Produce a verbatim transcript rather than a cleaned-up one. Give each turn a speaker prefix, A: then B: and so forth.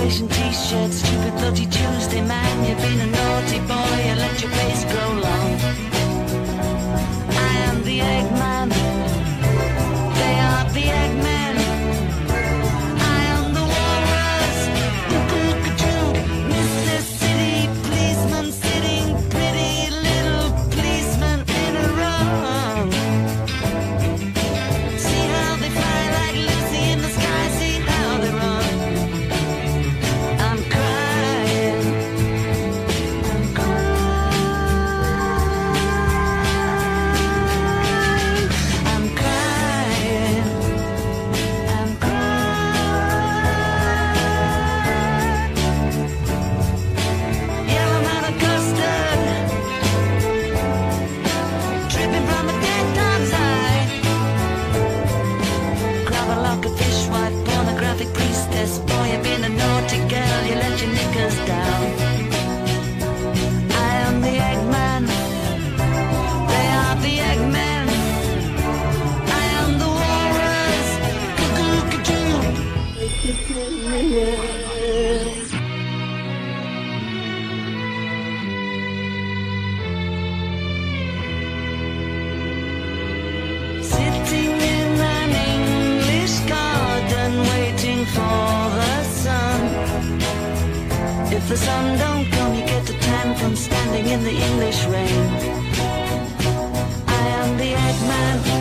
A: imitation t-shirt, stupid bloody Tuesday man. You've been a naughty boy, you let your face grow long. I am the Eggman, they are the Eggmen. I am the walrus, cuckoo-cuckoo, Mister City policeman, sitting pretty little policeman in a row. See how they fly like Lucy in the sky, see how they run. I'm crying, I'm crying, I'm crying, I'm crying. Yellow man of custard, dripping from a dead dog's eye. Grab a lock of fish, white pornographic priestess. Boy, you've been a naughty girl, you let your knickers down. I am the Eggman, they are the Eggmen. I am the walrus, cuckoo-cuckoo. Sitting in an English garden, waiting for the sun. If the sun don't come, you get a tan from standing in the English rain. I am the Eggman.